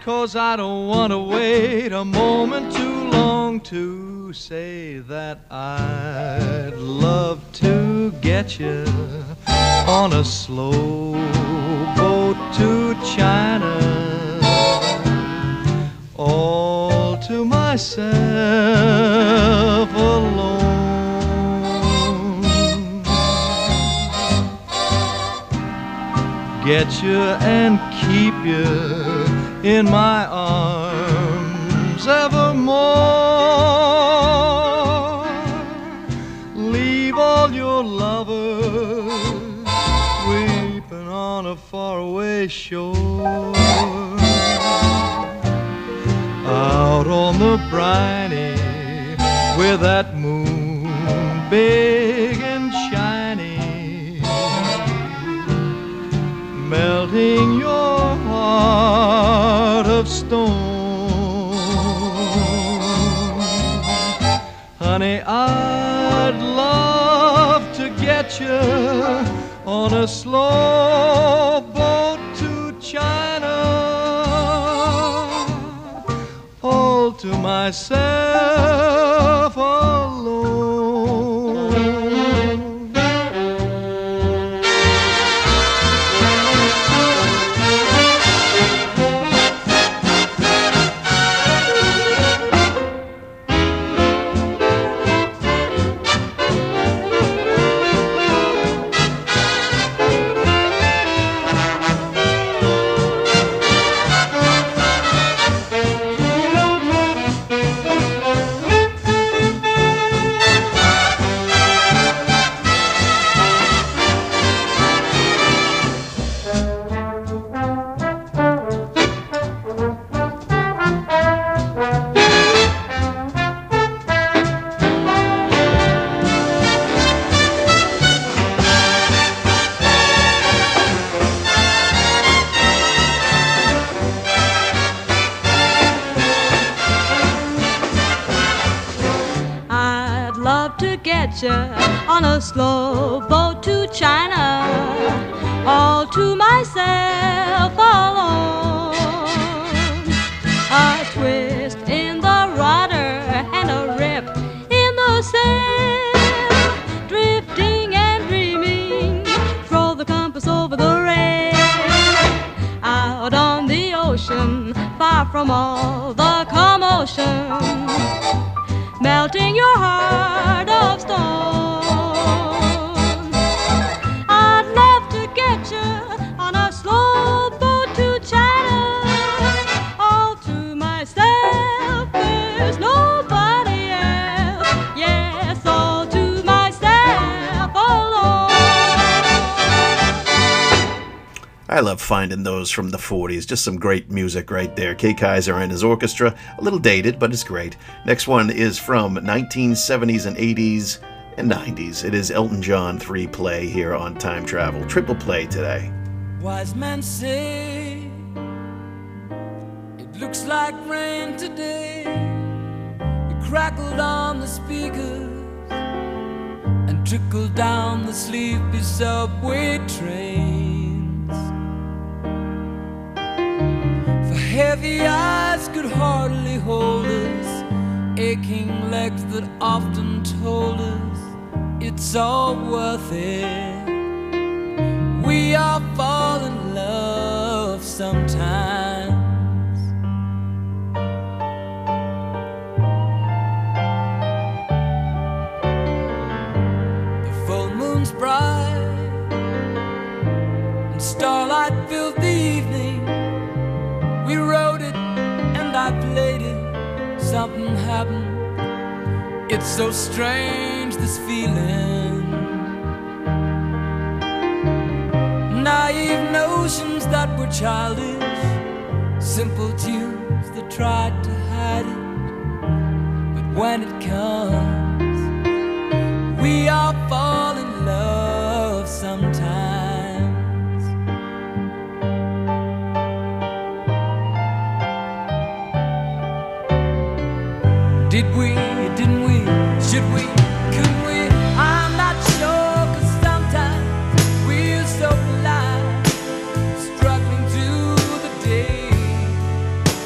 'cause I don't want to wait a moment too long to say that I'd love to get you on a slow boat to China, all to myself alone. Get you and keep you in my arms evermore. Leave all your lovers weeping on a faraway shore. Out on the briny with that moon big and shiny, melting your heart of stone. Honey, I'd love to get you on a slow boat to China, all to myself alone. On a slow boat to China, all to myself alone. A twist in the rudder and a rip in the sail, drifting and dreaming, throw the compass over the rail. Out on the ocean, far from all the commotion, melting your heart of stone. I'd love to get you on a slow boat to China, all to myself, there's nobody else. Yes, all to myself alone. I love finding those from the 40s. Just some great music right there. Kay Kyser and his orchestra. A little dated, but it's great. Next one is from 1970s and 80s and 90s. It is Elton John 3-play here on Time Travel. Triple play today. Wise men say it looks like rain today. It crackled on the speakers and trickled down the sleepy subway trains. For heavy eyes could hardly hold us, aching legs that often told us it's all worth it. We all fall in love sometimes. The full moon's bright and starlight filled the evening. We wrote it and I played it. Something happened. It's so strange, this feeling. Naive notions that were childish, simple tunes that tried to hide it. But when it comes, we all fall in love sometimes. Did we, didn't we, should we, could we? I'm not sure, 'cause sometimes we're so blind, struggling through the day.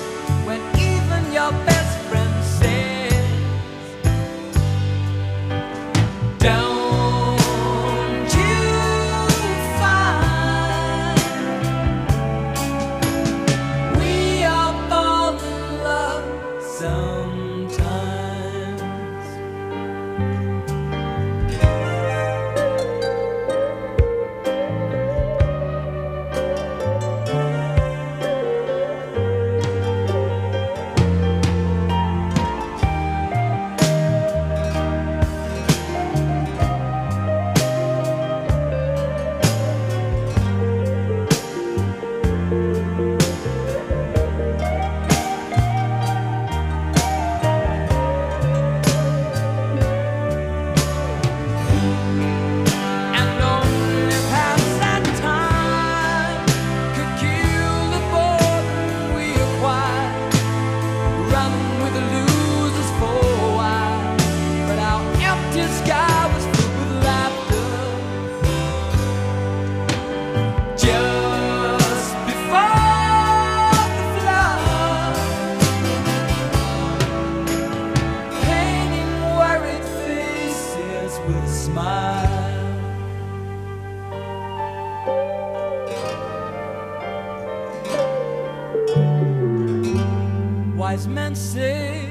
wise men say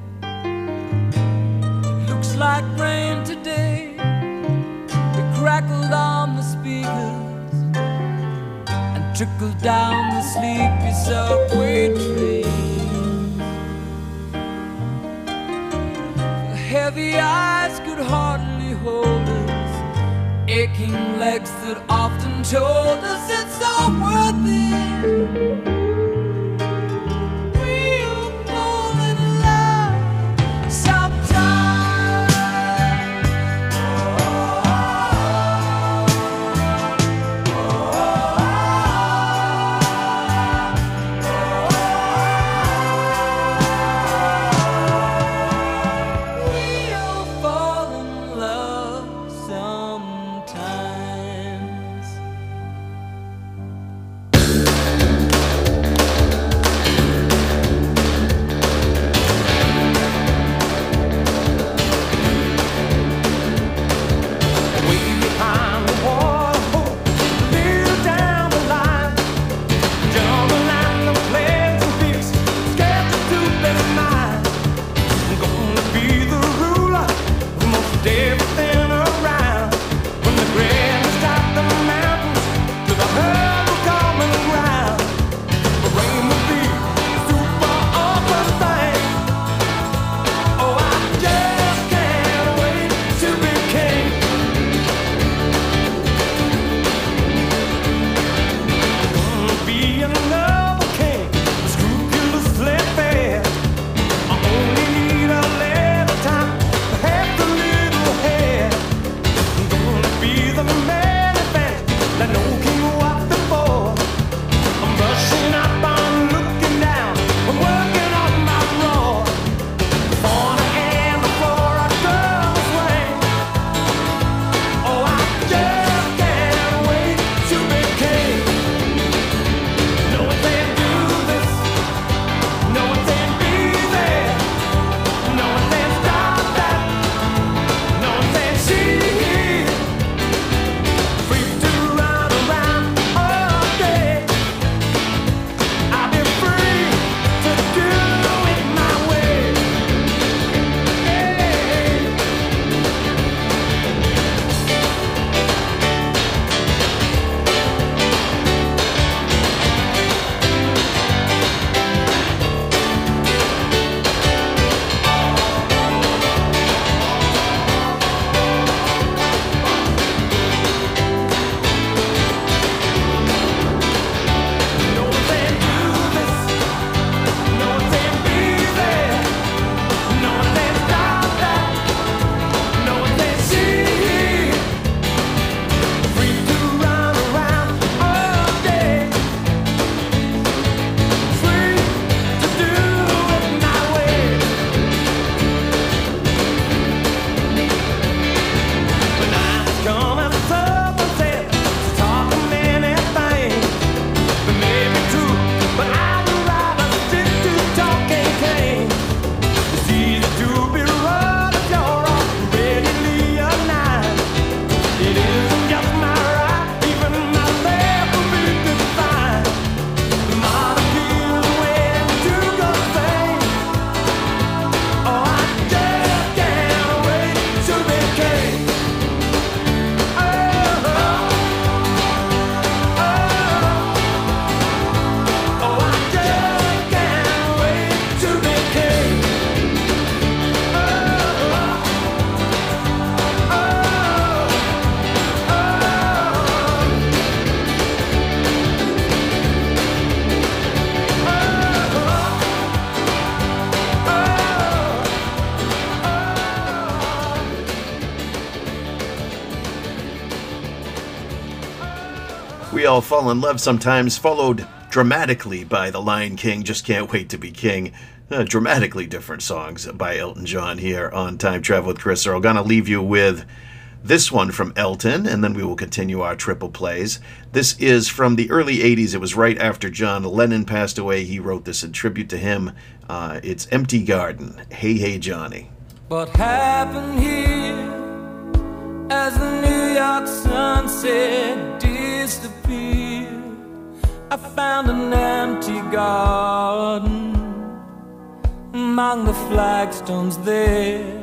it looks like rain today. It crackled on the speakers and trickled down the sleepy subway train. The heavy eyes could hardly hold us, aching legs that often told us it's all worth it. We All Fall in Love Sometimes, followed dramatically by The Lion King, Just Can't Wait to Be King. Dramatically different songs by Elton John here on Time Travel with Chris Earl. Gonna leave you with this one from Elton, and then we will continue our triple plays. This is from the early 80s. It was right after John Lennon passed away. He wrote this in tribute to him. It's Empty Garden, Hey Hey Johnny. What happened here as the New York sunset disappeared? I found an empty garden among the flagstones there.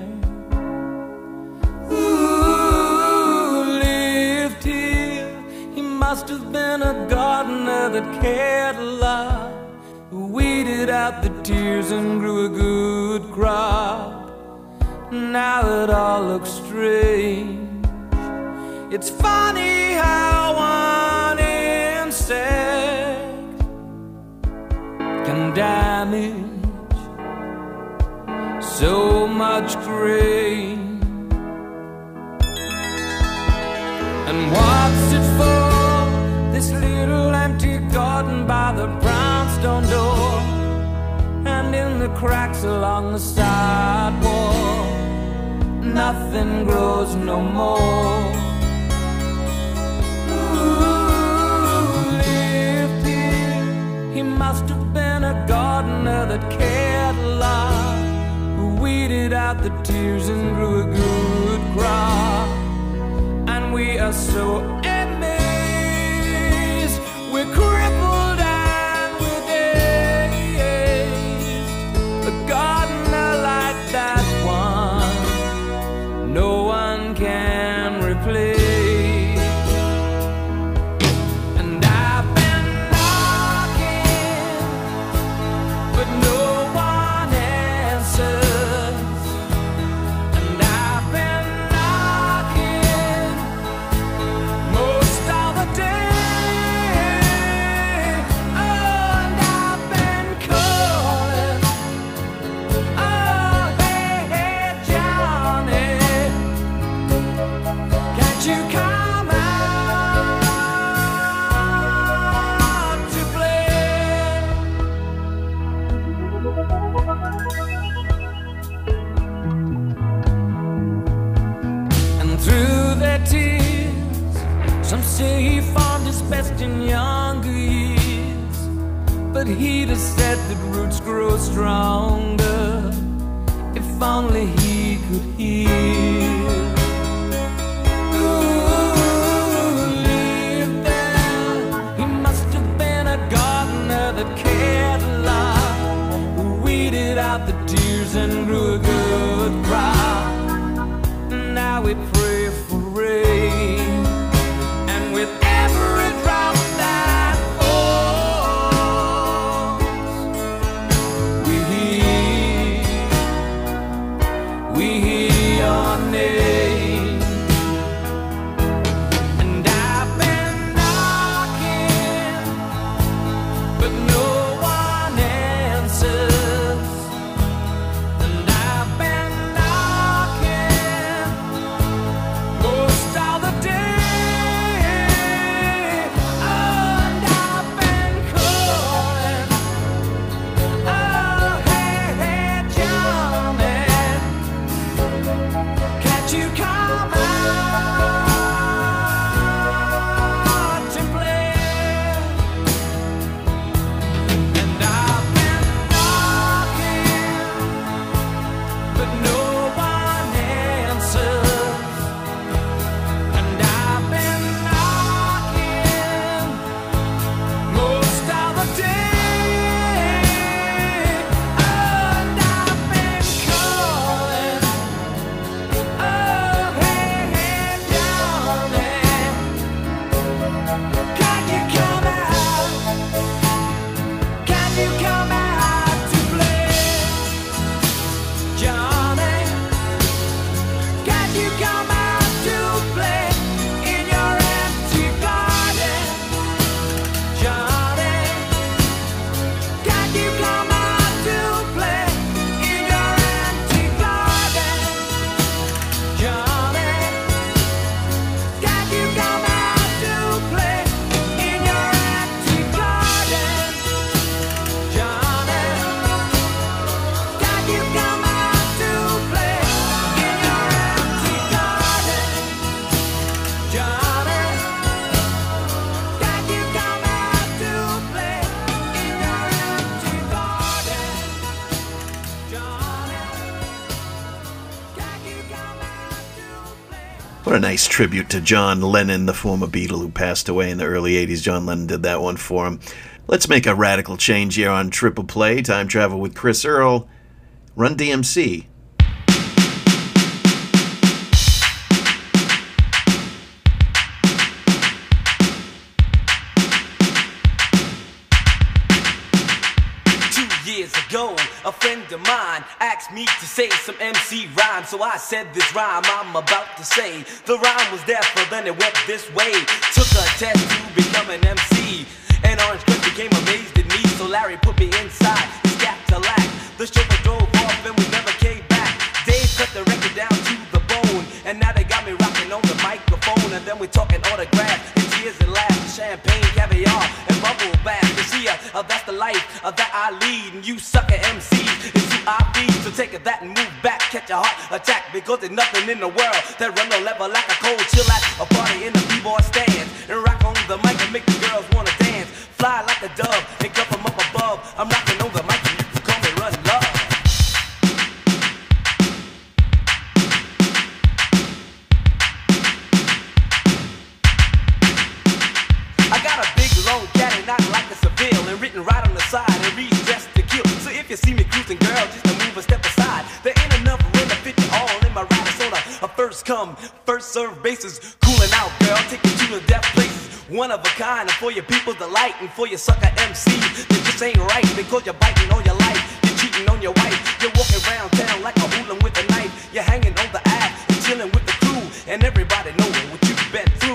Who lived here? He must have been a gardener that cared a lot, who weeded out the tears and grew a good crop. Now it all looks strange. It's funny how one insect can damage so much grain. And what's it for, this little empty garden by the brownstone door, and in the cracks along the sidewalk, nothing grows no more. Who lived here? He must have been a gardener that cared a lot, who weeded out the tears and grew a good crop. And we are so amazed, we're crippled and we're dazed. A gardener like that one, no one can replace. And I've been knocking, but no one answers. And I've been knocking most of the day. Oh, and I've been calling. Oh, hey, hey, Johnny, can't you come out to play? And through their tears, some say he found his best in younger years, but he'd have said that roots grow stronger if only he could hear. Who lived there? He must have been a gardener that cared a lot, who weeded out the tears and grew a good crop. Now we pray for rain, and with every drop that falls, we hear your name. And I've been knocking, but no one answers. And I've been knocking most of the day. Oh, and I've been calling. Oh, hey, hey, Johnny, can't you come out to play? And I've been knocking, but no one answers. And I've been knocking most of the day. Oh, and I've been calling. Oh, hey, hey, Johnny, can you come out? Can you come out to play? Johnny, can you come out to play in your empty garden? Johnny, can you come out to play in your empty garden? Johnny, can you come out to play in your empty garden? Johnny, can you come out to play in your empty garden? Johnny, can you come out to play in your empty garden? Johnny, can you come out to play? What a nice tribute to John Lennon, the former Beatle who passed away in the early 80s. John Lennon did that one for him. Let's make a radical change here on Triple Play. Time travel with Chris Earl. Run DMC. Years ago, a friend of mine asked me to say some MC rhyme, so I said this rhyme I'm about to say. The rhyme was different, then it went this way. Took a test to become an MC, and Orange Cliff became amazed at me, so Larry put me inside his Cadillac. The chauffeur drove off and we never came back. Dave cut the record down to the bone, and now they got me rocking on the microphone. And then we're talking autographs and tears and laughs, champagne, caviar, and bubble bath. You see, that's the life that I lead, and you sucker MCs is who I feed. So take that and move back, catch a heart attack, because there's nothing in the world that run no level like a cold chill at a party in the b-boy stand, and rock on the mic and make the girls wanna dance, fly like a dove and come from up above. I'm rocking on the mic and you can call me Run Love. I got a big long caddy, not like a Seville, and written right on the side and reads dressed to kill. So if you see me cruising, girl, just to move a step aside. There ain't enough room to fit you all in my ride. It's on a first come, first serve basis. Cooling out, girl, take you to the death places. One of a kind, and for your people's delight, and for your sucker MCs that just ain't right, because you're biting all your life, you're cheating on your wife, you're walking around town like a hooligan with a knife, you're hanging on the ass and chilling with the crew, and everybody knowing what you've been through.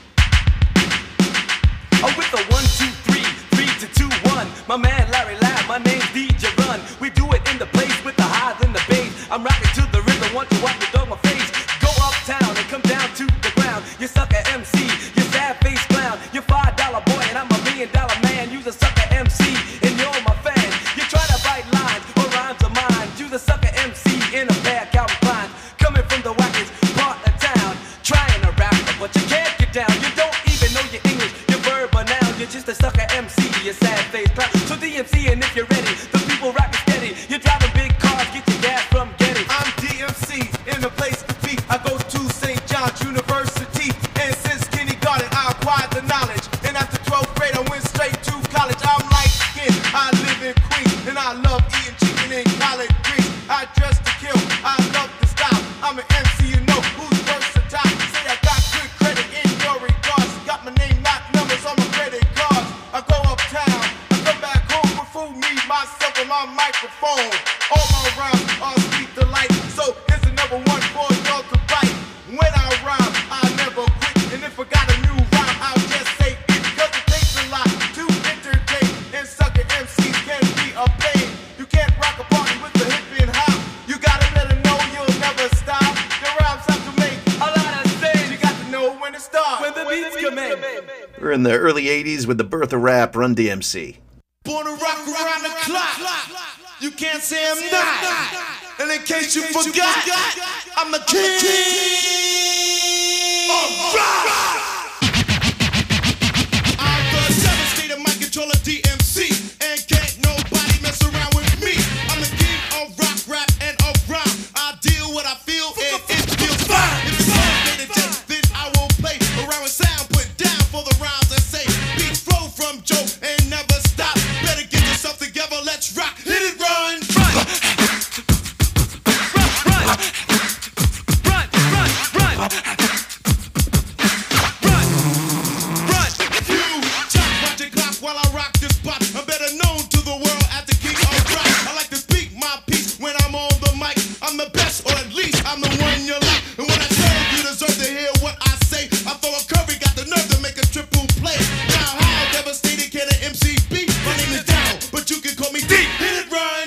Oh, with the 1, 2, 3, 3 to 2, 1. My man Larry Lab, my name's DJ Run. We do it in the place with the highs and the bass. I'm rocking to the rhythm, want you watch me throw my face. Go uptown and come down to the ground. You sucker MC, you sad face clown. You're $5 boy and I'm $1 million man. You's a sucker MC and you're my fan. You try to write lines or rhymes of mine. You's a sucker MC in a pair of Calvin Klein. Coming from the wackest part of town, trying to rap, but you can't get down. You don't even know your English. You're just a sucker MC, you sad face clown. So DMC, and if you're ready, the people rapping steady. You're driving big cars, get your gas from Getty. I'm DMC, in the place to be. I go to St. John's University, and since kindergarten I acquired the knowledge. And after 12th grade I went straight to college. I'm light skinned, I live in Queens, and I love eating chicken and collard greens. I dress to kill, I love the style. I'm an MC, you know who's versatile. Say I got good credit in your regards. Got my name, not numbers on my credit. I go uptown, I come back home with food, me, myself, and my microphone. All my rhymes are sweet delight, so here's another one for y'all to bite. When I rhyme, I never quit, and if I got a new rhyme, I'll just say it, because it takes a lot to entertain, and sucker MCs can be a pain. You can't rock a party with the hip and hop. You gotta let them know you'll never stop. The rhymes have to make a lot of sense. You got to know when to start, when the beats come in. We're in the early 80s with the birth of rap, Run DMC. Born to rock around the clock. You can't say I'm not. And in case you forgot, I'm the king of rock. I'm the devastator, mic controller DMC. And can't nobody mess around with me. I'm the king of rock, rap, and of rhyme. I deal what I feel, and it feels fine. If it's motivated, then I will play around with sound. Put down for the rhymes and say beats flow from Joe and never stop. Better get yourself together, let's rock. Hit it, run, run, run, run, run, run, run, run, run. You chop, watch your clock while I rock this spot. I'm better known to the world as the king of rock. I like to speak my piece when I'm on the mic. I'm the best, or at least I'm the one you like. And when I tell you deserve to hear what I say, I throw a curvy, got the nerve to make a triple play. Now how devastating can an MC be? My name is Down, but you can call me D. Hit it, run.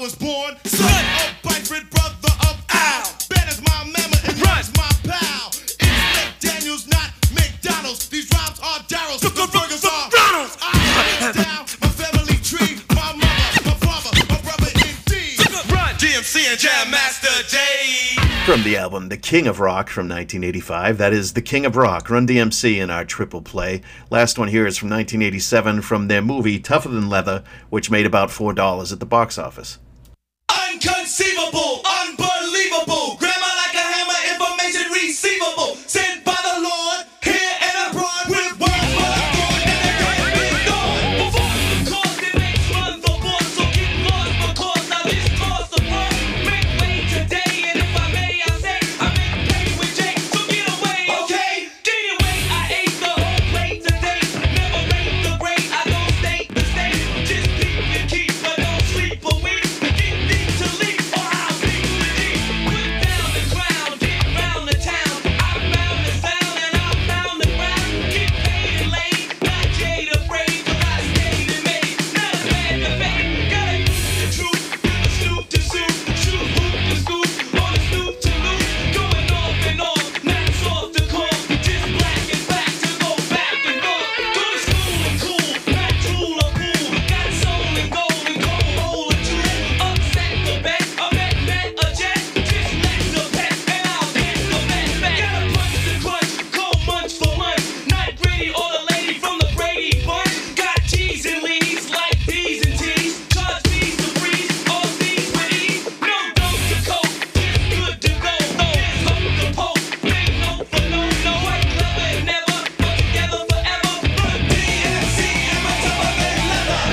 was born, son of Byford, brother of Al. Ben is my mama and Ron's my pal. It's McDaniels, not McDonald's. These rhymes are Daryl's, the burgers are Ronald's. I am down my family tree, my mother, my father, my brother indeed. Run, DMC and Jam Master J. From the album The King of Rock from 1985, that is The King of Rock, Run DMC in our triple play. Last one here is from 1987 from their movie Tougher Than Leather, which made about $4 at the box office. Unconceivable, unbelievable, grammar like a hammer, information receivable, sent by the Lord, here and abroad with words for the Lord, and the great big dawn. Before the cause, it makes run the board, so get lost because now this cause the world. Make way today, and if I may, I say, I make pay with Jake, so get away, okay? Anyway, I ate the whole plate today, never rate the great, I don't state the state, just keep and keep, but don't sleep a week, get deep to leap, or I'll deep to deep. Put down the crown, get round the town, I found the sound and I found the ground, get paid and laid, not jade afraid, but I stayed and made, not a bad debate, gotta use the truth, the snoop to suit, shoot hoop to scoop, on the snoop to loop, going off and off, not soft to call, just black and black to go back and forth, go to school and cool, not drool or cool, got soul and gold and cold hole or two, upset the bet, a bet, a jet, just let the bet, and I'll get the bet back, gotta punch the crunch, cold munch for lunch, not Brady or the lady from the Brady bunch, got G's and leads like D's and T's, charge fees to breeze, all these with ease, no dose to coke, just good to go, no, just hope to poke, big no for no, no, white clever and never, but together forever, run DMC and my tougher than leather.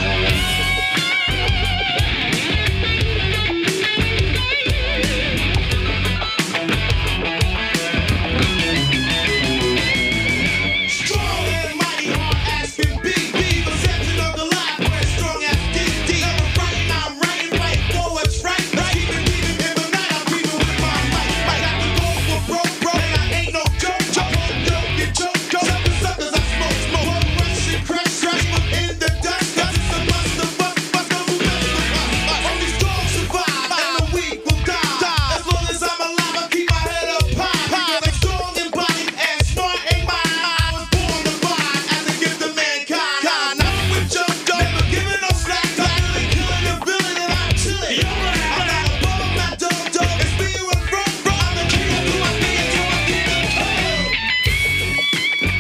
Strong and mighty, hard as can be. Be the section of the line where strong as D. Never writing, I'm writing right forwards, right. Keeping beating in the night, I'm beating with my mic. Might have to go for broke, bro, and I ain't no joke. Don't get choked. Seven suckers, I smoke. One rush and crash, within the dust. 'Cause it's a bust, who mess with us. Only strong survive, and the weak will die. As long as I'm alive, I keep my head up high. Because I'm strong in body and smart in mind. I was born to fight as a gift to mankind. I'm with Joe, never giving no slack. Really killing the villain and I'm chilling. I'm not above, I'm not dumb. It's me with front, I'm the king of my thing until I get the code.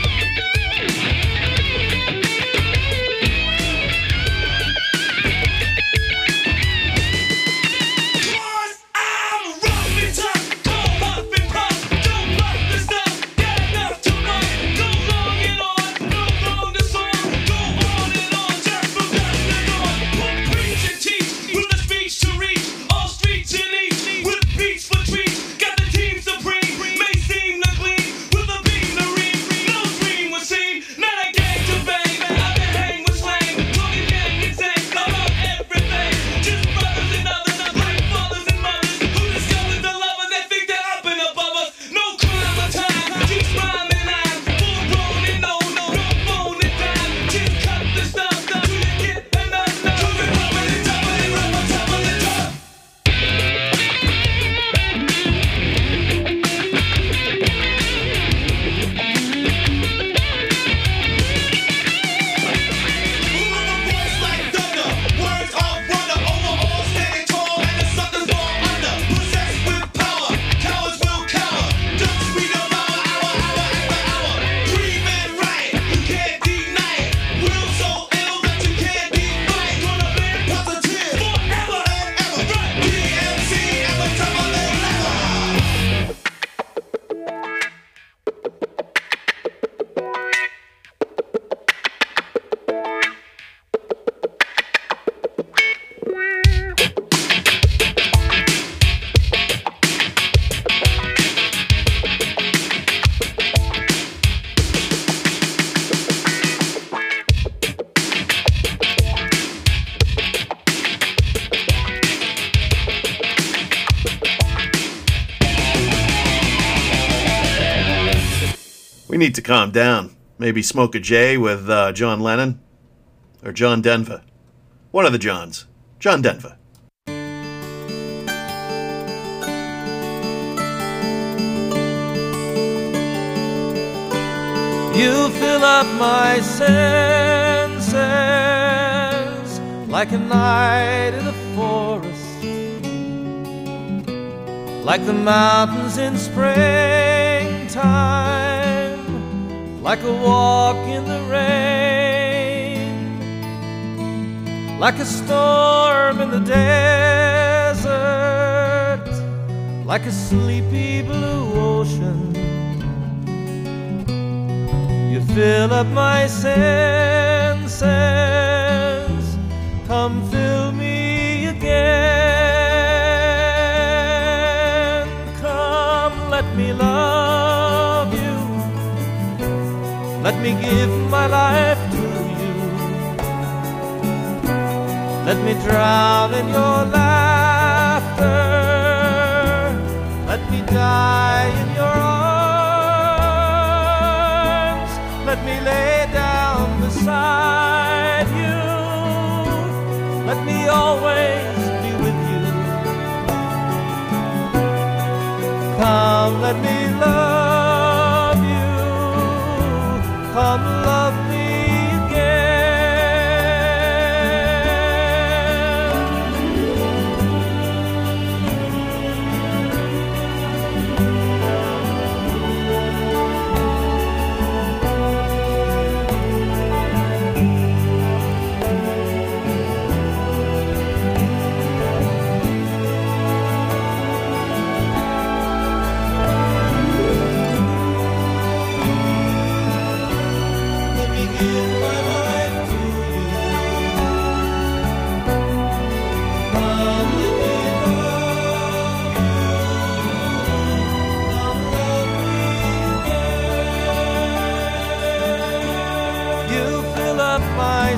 Cause I'm rough and tough, go puff and puff, don't puff the stuff, got enough to run, go long and on, no longer song, go on and on, just from dusk to dawn, put preach and teach, with a speech to reach, all streets in each, with beats for treats, got the team supreme, may seem to gleam, with a beam to read, no dream was seen, not a gang to bang, I've been hang with slang, talking gang and sang, about everything, just brothers and others, like fathers and mothers, who discovered the lovers that think they're up and above us, no crime or time, just rhyme and I'm full grown and no phone and dime, just cut the stuff, till you get enough, to the rubber and tougher than rubber, tougher than tough. Moving a voice like thunder, words of wonder, overall standing tall, and the suckers fall under. Possessed with power, cowards will cower. Ducks we devour hour after hour. Breathe and write, you can't deny it. Will so ill that you can't defy it. Gonna be positive forever and ever. Run DMC and we're tougher than leather. We need to calm down. Maybe smoke a J with John Lennon or John Denver. One of the Johns. John Denver. You fill up my senses like a night in a forest, like the mountains in springtime, like a walk in the rain, like a storm in the desert, like a sleepy blue ocean. You fill up my senses, come fill me again. Come, let me love you, let me give my life to you, let me drown in your laughter, let me die in your arms, let me lay down beside you, let me always be with you. Come, let me love you, come love me again. My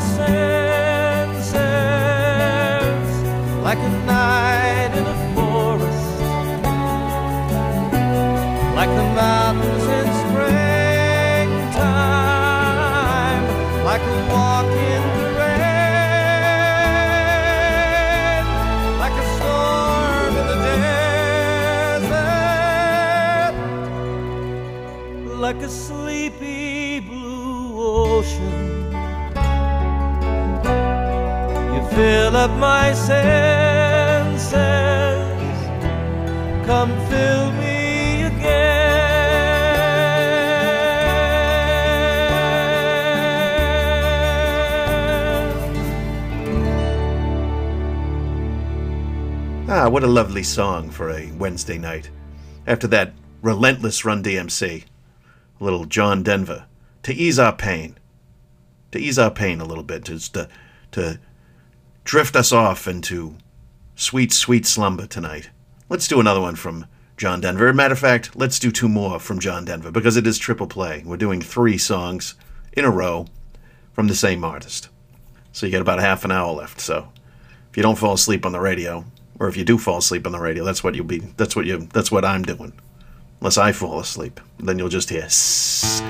senses like a night in a forest, like the mountains in springtime, like a walk in the rain, like a storm in the desert, like a sleepy blue ocean. Fill up my senses, come fill me again. Ah, what a lovely song for a Wednesday night. After that relentless Run DMC, a little John Denver, to ease our pain. To ease our pain a little bit, just to drift us off into sweet, sweet slumber tonight. Let's do another one from John Denver. As a matter of fact, let's do two more from John Denver because it is triple play. We're doing 3 songs in a row from the same artist. So you got about half an hour left. So if you don't fall asleep on the radio, or if you do fall asleep on the radio, that's what I'm doing. Unless I fall asleep, then you'll just hear sss.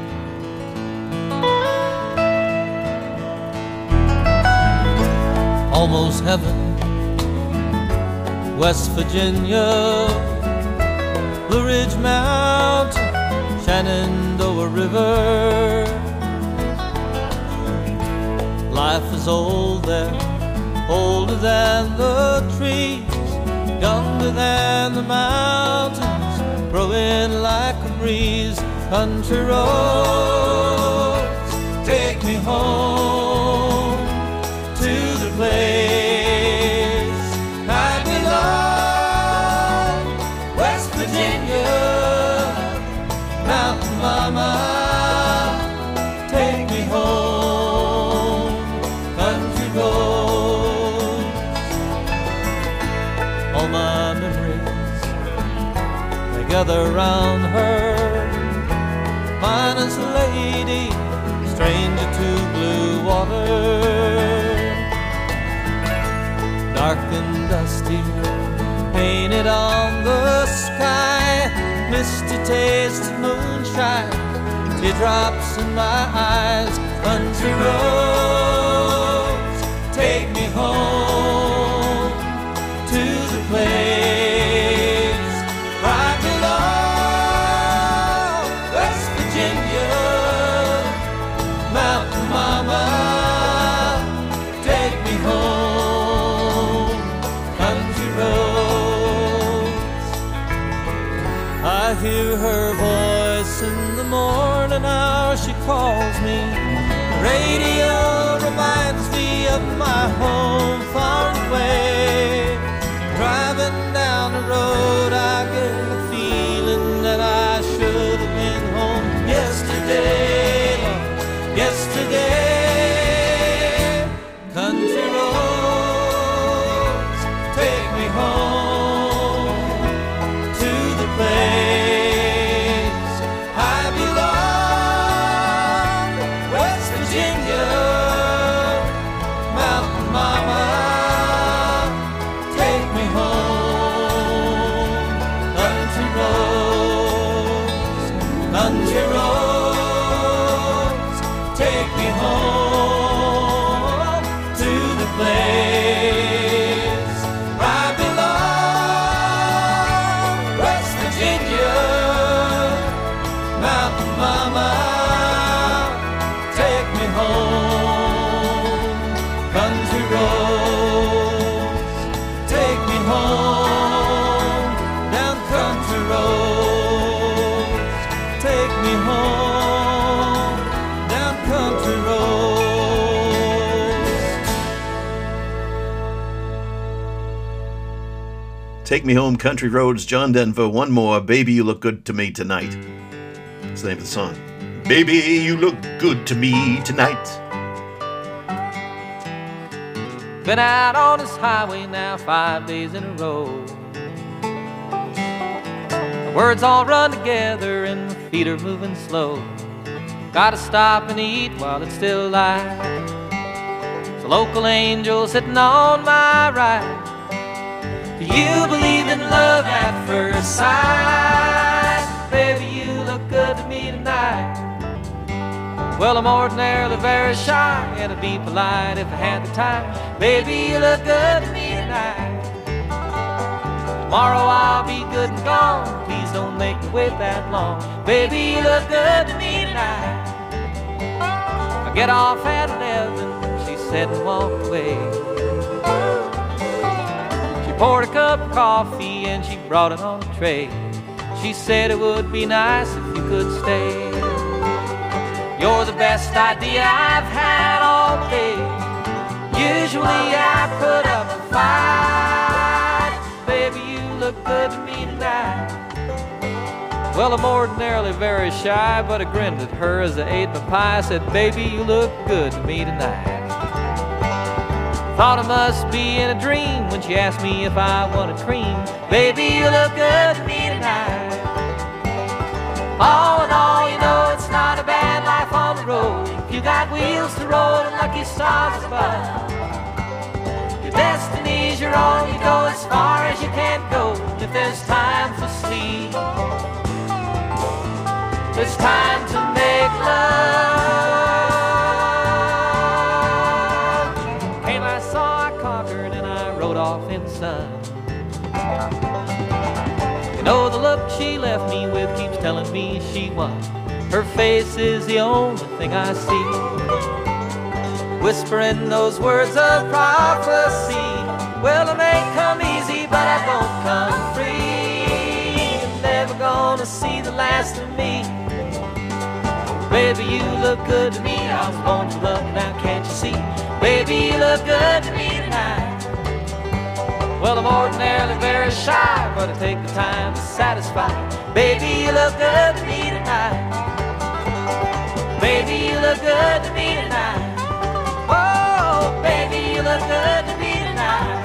Almost heaven, West Virginia, Blue Ridge Mountain, Shenandoah River. Life is old there, older than the trees, younger than the mountains, growing like a breeze. Country roads, take me home to the place I belong. West Virginia, Mountain Mama, take me home. Country roads, all my memories, they gather round her. Finest lady, stranger to blue water, dark and dusty, painted on the sky, misty taste of moonshine, teardrops in my eyes. Country roads, take me home to the place I belong. West Virginia, hear her voice in the morning hour. She calls me. The radio reminds me of my home far away. Driving down the road, I get the feeling that I should have been home yesterday, Lord, yesterday. Country roads, take me home to the place I belong, West Virginia, Mountain Mama. Take me home, country roads, country roads, take me home to the place where I belong, West Virginia, Mountain Mama. Take me home, country roads, take me home, down country roads, take me home, down country roads. Take Me Home, Country Roads, John Denver. One more, Baby You Look Good to Me Tonight. That's the name of the song. Baby, you look good to me tonight. Been out on this highway now 5 days in a row. The words all run together and my feet are moving slow. Gotta stop and eat while it's still light. There's a local angel sitting on my right. Do you believe in love at first sight? Baby, you look good to me tonight. Well, I'm ordinarily very shy, and I'd be polite if I had the time. Baby, you look good to me tonight. Tomorrow I'll be good and gone. Please don't make me wait that long. Baby, you look good to me tonight. I get off at 11, she said and walked away. She poured a cup of coffee and she brought it on a tray. She said it would be nice if you could stay. You're the best idea I've had all day. Usually I put up a fight. Baby, you look good to me tonight. Well, I'm ordinarily very shy, but I grinned at her as I ate my pie. I said, baby, you look good to me tonight. Thought I must be in a dream when she asked me if I wanted cream. Baby, you look good to me tonight. All in all, you know it's not a bad life on the road. If you got wheels to roll and lucky stars above, your destiny's your own. You go as far as you can go. If there's time for sleep, there's time to make love. Came, I saw, I conquered, and I rode off in the sun. You know the look she left me with keeps telling me she won. Her face is the only thing I see, whispering those words of prophecy. Well, it may come easy, but I won't come free. You're never gonna see the last of me. Baby, you look good to me. I was born to love, now can't you see? Baby, you look good to me tonight. Well, I'm ordinarily very shy, but I take the time to satisfy. Baby, you look good to me tonight. Baby, you look good to me tonight. Oh, baby, you look good to me tonight.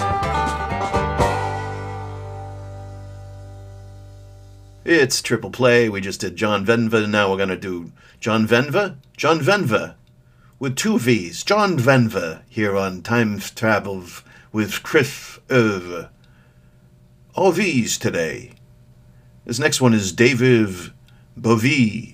It's Triple Play. We just did John Venva. Now we're going to do John Venva? John Venva with two V's. John Venva here on Time Travel with Chris Irv. All V's today. This next one is David Bowie.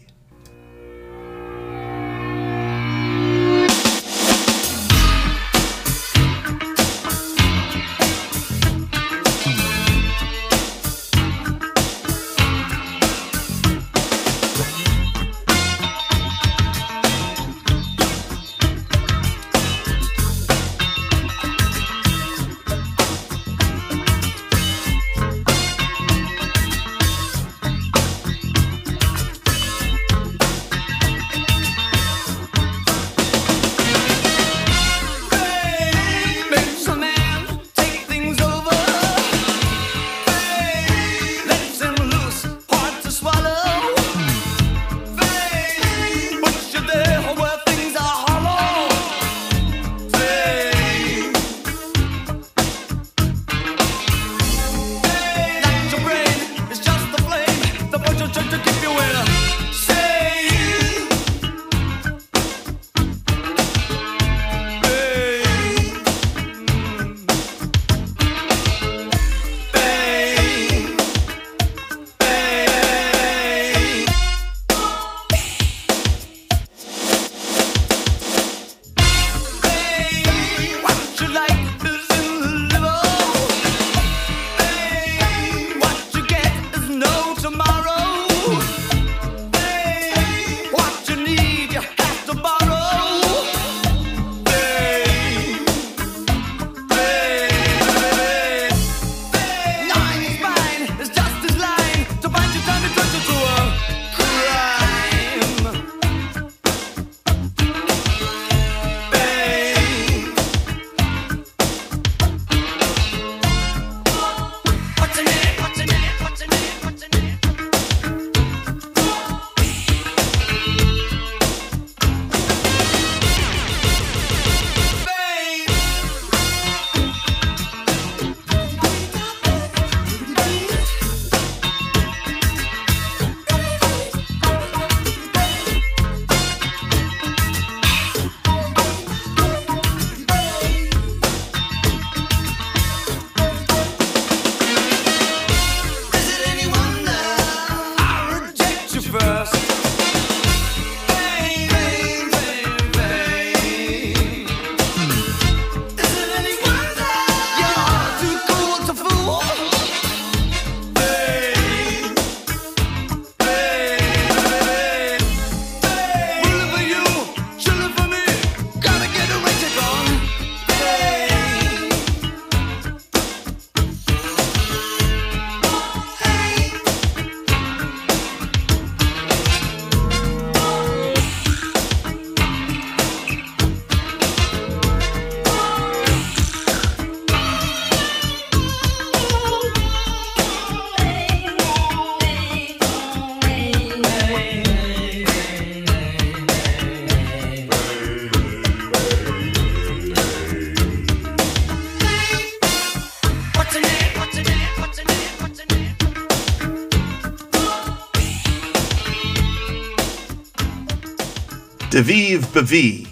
De Vive Bevy.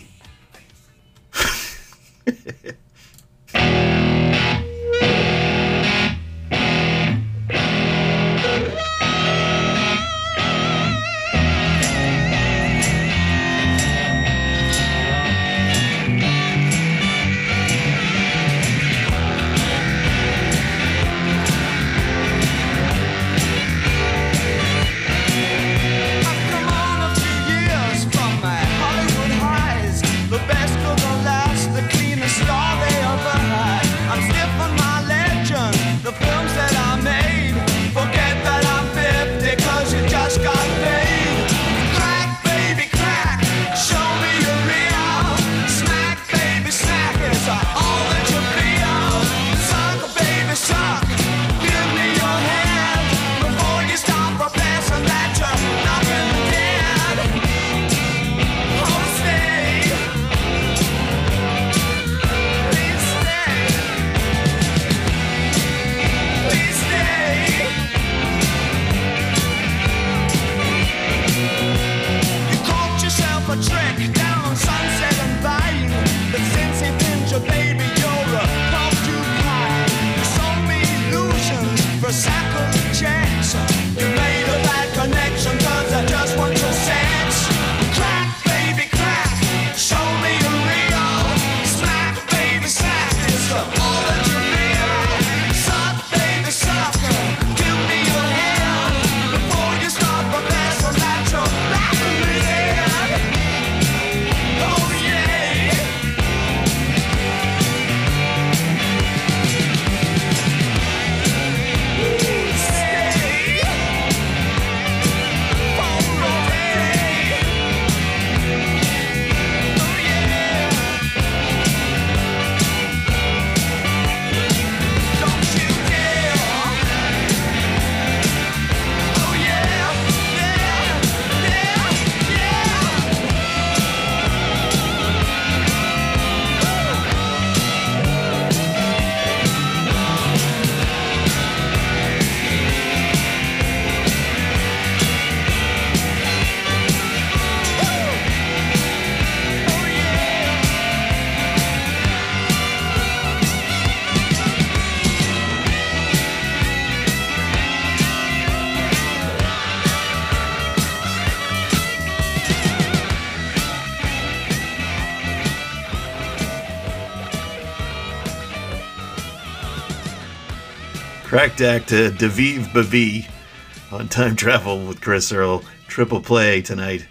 Cracked actor De Vive Bevy on Time Travel with Chris Earl. Triple play tonight.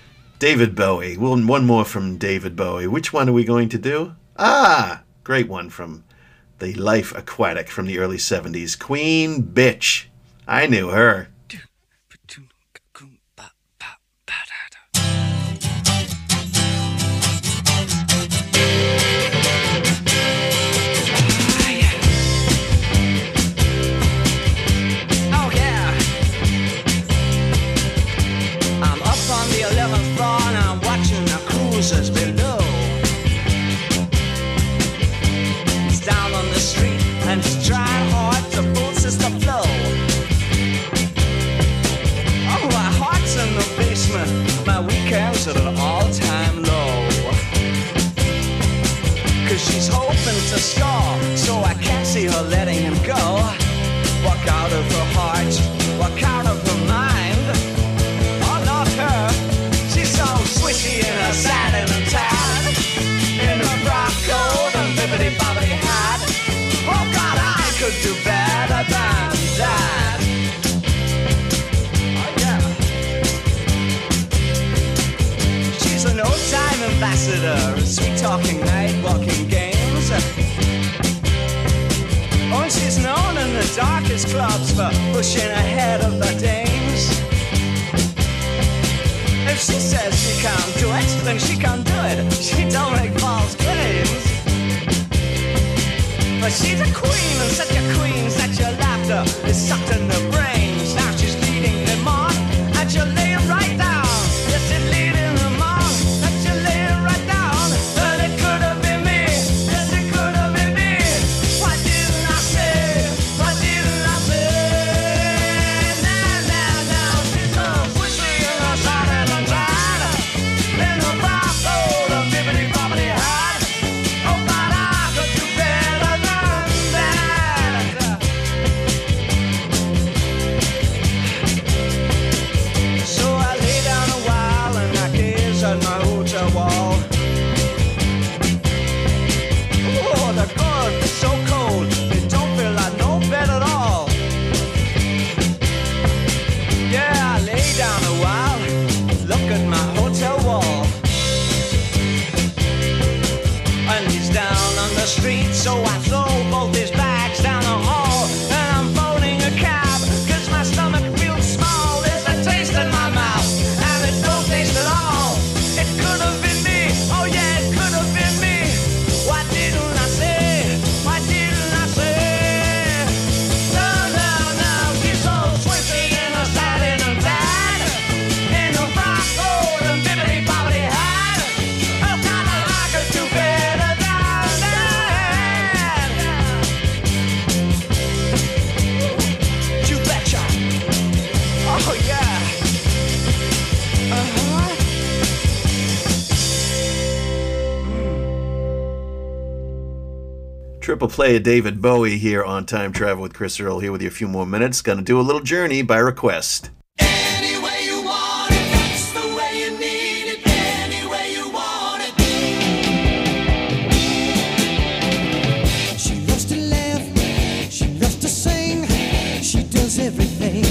David Bowie. Well, one more from David Bowie. Which one are we going to do? Great one from the Life Aquatic from the early 70s. Queen Bitch. I knew her. Below. It's down on the street and it's dry hard to full system flow. Oh, my heart's in the basement, my weekends at an all-time low. Cause she's hoping to score, so I can't see her letting him go. Walk out of her heart, walk out of her mind. Oh, not her. So swishy in her satin and tan, in her frock coat and bibbidi-bobbidi hat. Oh God, I could do better than that. Oh yeah. She's an old-time ambassador, sweet-talking, night-walking games. Oh, and she's known in the darkest clubs for pushing ahead of the dames. If she says she can't do it, then she can't do it. She don't make false claims. But she's a queen, and such a queen, such a laughter is sucked in the brains. Now she's leading them on, and she'll lay it right down. Yes, she's leading them on, and she'll lay it right down. But it could have been me, yes, it could have been me. Why didn't I say, why didn't I say? Now, she's so swishy in her satin and tan, in her down on the street, so I throw both his bags down the hall, and I'm phoning a cab, 'cause my stomach feels small. There's a taste in my mouth, and it don't taste at all. It could have been me, oh yeah, it could have been me. Why didn't I say? Why didn't I say? No, no, no, he's so switchy in a satin and tan, in a frock coat and bibbity bobbity hat. Oh, kinda like her to better down there. You betcha. Oh yeah. Triple play of David Bowie here on Time Travel with Chris Earl, here with you a few more minutes. Gonna do a little Journey by request. Any way you want it, that's the way you need it. Any way you want it. She loves to laugh, she loves to sing, she does everything.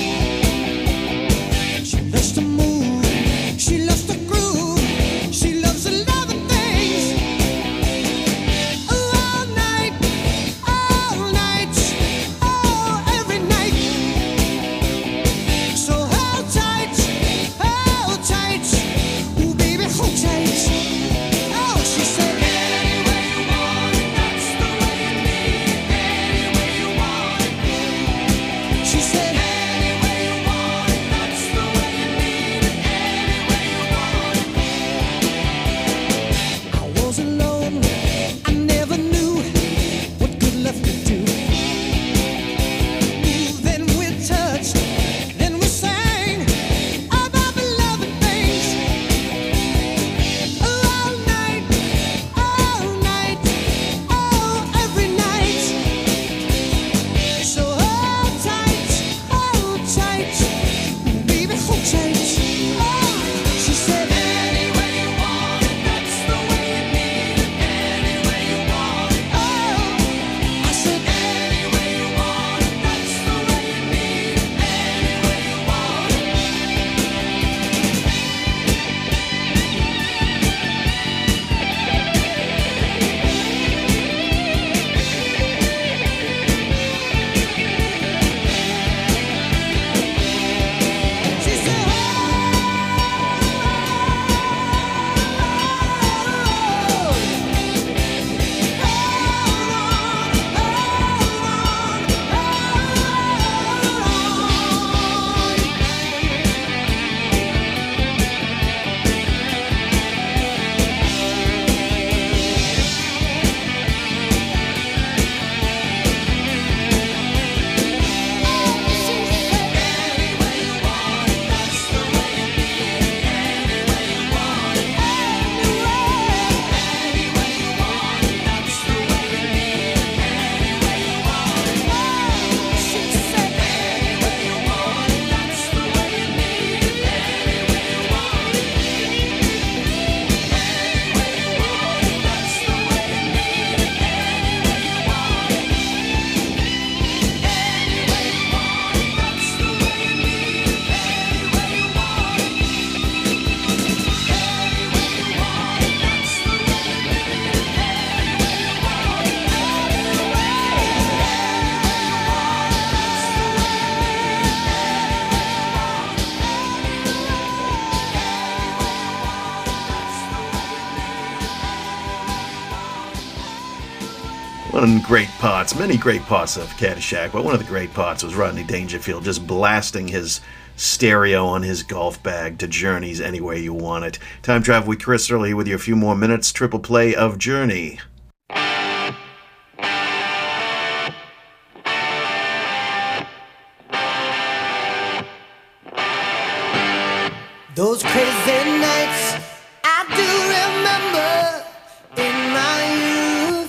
She loves to move, she loves to groove, she loves a lot of things. All night, oh, every night. So hold tight, ooh baby, hold tight. Oh, she said, Any way you want it, that's the way you need it. Any way you want it. she said, Any way you want it, that's the way you need it. Any way you want it. I was alone, I never knew what good love could do. Ooh, then we touched, then we sang about the loving things. All night, oh, every night. So hold tight, ooh, baby, hold tight. Oh, she said, Any way you want it, that's the way you need it. Any way you want it. oh, I said, Any way you want it, that's the way you need it. Any way you want it. she said, Any way you want it, that's the way you need it. Any way you want it. Any way you want it, that's the way you need it. Any way you want it. she said, Any way you want it, that's the way you need it. Any way you want it. Any way you want it, that's the way you need it. Any way you want it. Any way you want it, that's the way you need it. Any way you want it. Any way you want it, that's the way you need it. Any way you want it. One of the great parts, many great parts of Caddyshack, but one of the great parts was Rodney Dangerfield just blasting his stereo on his golf bag to Journey's Any Way You Want It. Time Travel with Chris Earl here with you a few more minutes. Triple play of Journey. those crazy nights I do remember in my youth.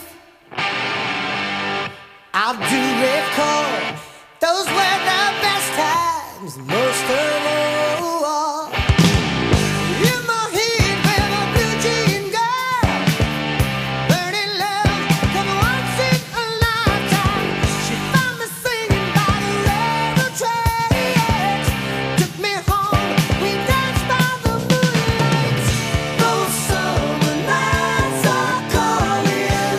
I do recall those were the best times, most of all. In my head with a blue jean girl, burning love, come once in a lifetime. She found me singing by the railroad tracks, took me home, we danced by the moonlight. Those summer nights are calling.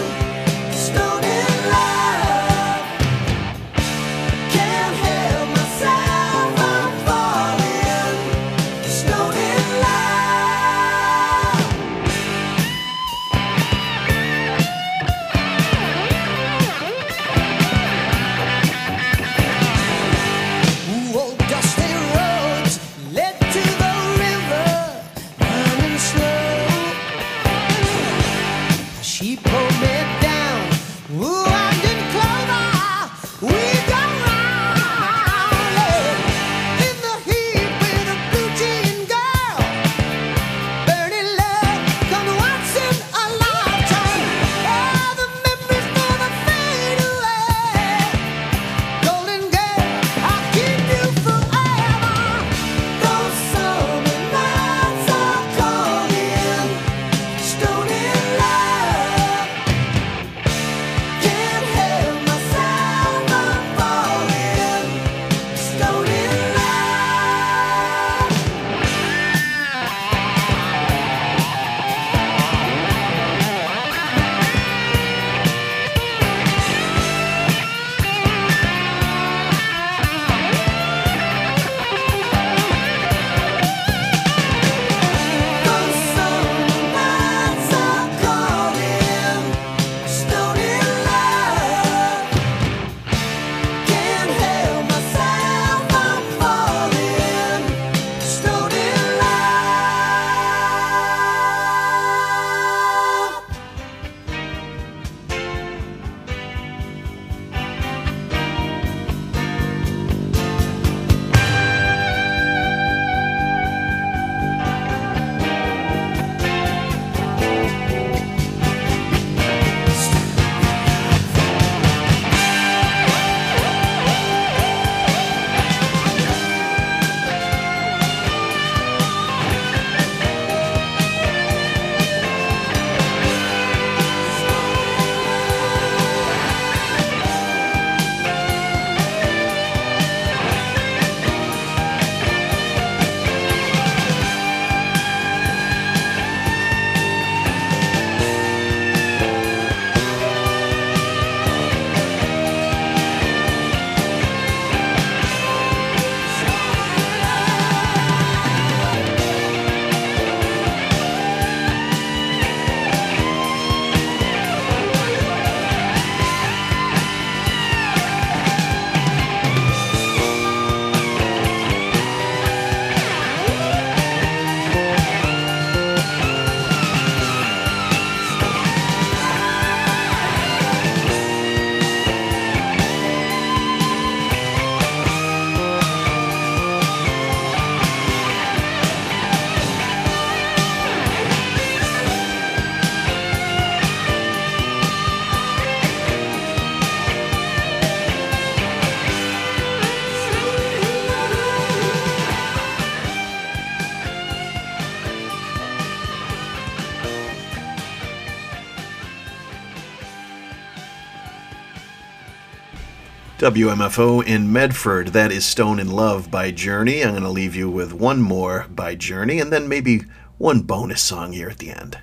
WMFO in Medford. That is Stone in Love by Journey. I'm going to leave you with one more by Journey and then maybe one bonus song here at the end.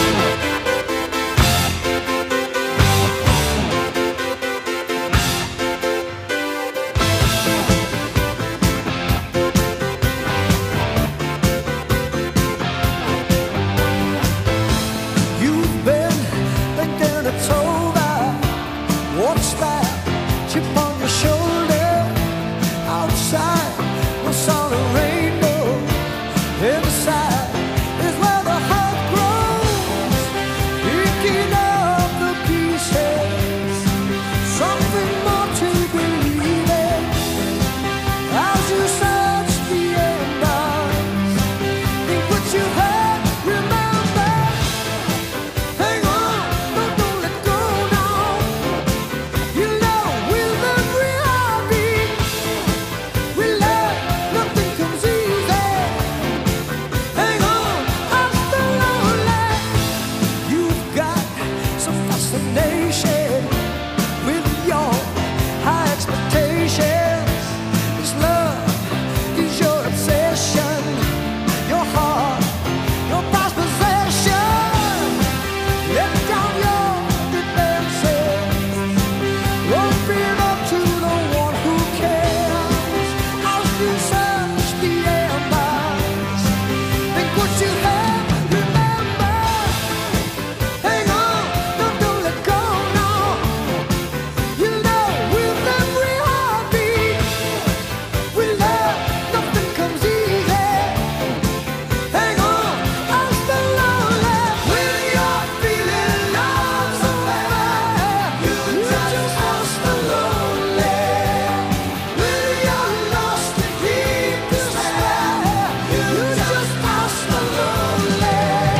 You've been thinking it's over. What's that chip on your shoulder? Outside, the sun and rainbow. Inside is where the heart grows. Picking up the pieces. Something more to believe in. As you search the embers, think what you had, remember. Hang on, don't let go now. You know with every heartbeat we love, nothing comes easy. Hang on, I'm still lonely. You've got some fascination with your high expectations. This love is your obsession, your heart, your past possession. Let down your defenses. Open up to the one who cares. As you search the embers, think what you have, remember. Hang on, don't let go now. You know with every heartbeat we love, nothing comes easy. Hang on, I'm still lonely. When you're feeling love's away, you just lost the lonely. When you're lost in deep despair, you just lost the lonely.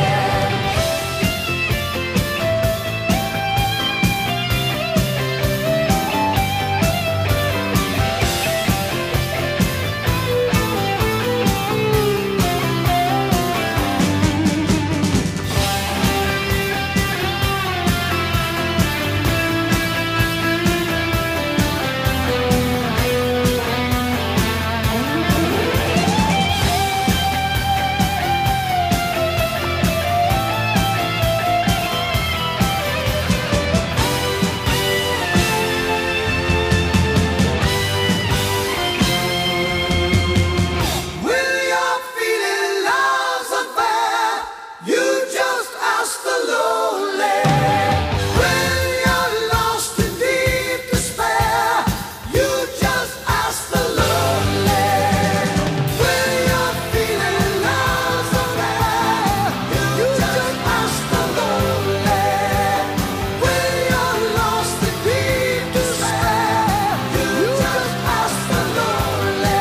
When you're feeling love's affair, you just ask the lonely. When you're lost in deep despair, you just ask the lonely. When you're feeling love's affair, you just ask the lonely. When you're lost in deep despair, you just ask the lonely.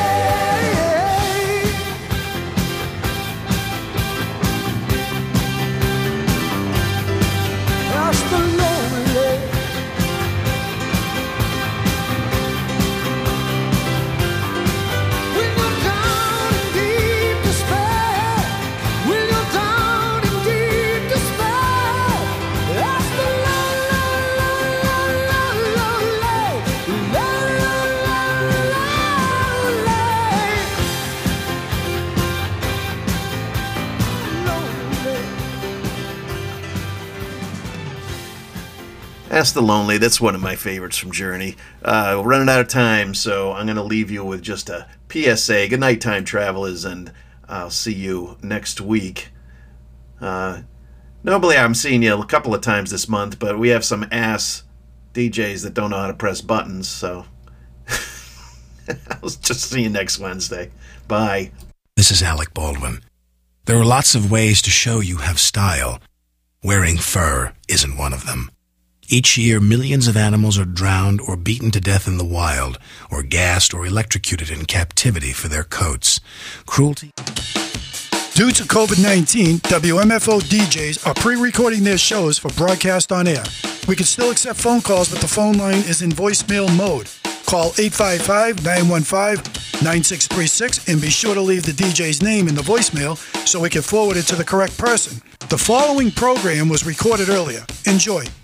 Ask the lonely. When you're down in deep despair, when you're down in deep despair, ask the Ask the Lonely, that's one of my favorites from Journey. We're running out of time, so I'm going to leave you with just a PSA. Good night, time travelers, and I'll see you next week. Normally I'm seeing you a couple of times this month, but we have some ass DJs that don't know how to press buttons, so I'll just see you next Wednesday. Bye. This is Alec Baldwin. There are lots of ways to show you have style. Wearing fur isn't one of them. Each year, millions of animals are drowned or beaten to death in the wild, or gassed or electrocuted in captivity for their coats. Cruelty. Due to COVID-19, WMFO DJs are pre-recording their shows for broadcast on air. We can still accept phone calls, but the phone line is in voicemail mode. Call 855-915-9636 and be sure to leave the DJ's name in the voicemail so we can forward it to the correct person. The following program was recorded earlier. Enjoy.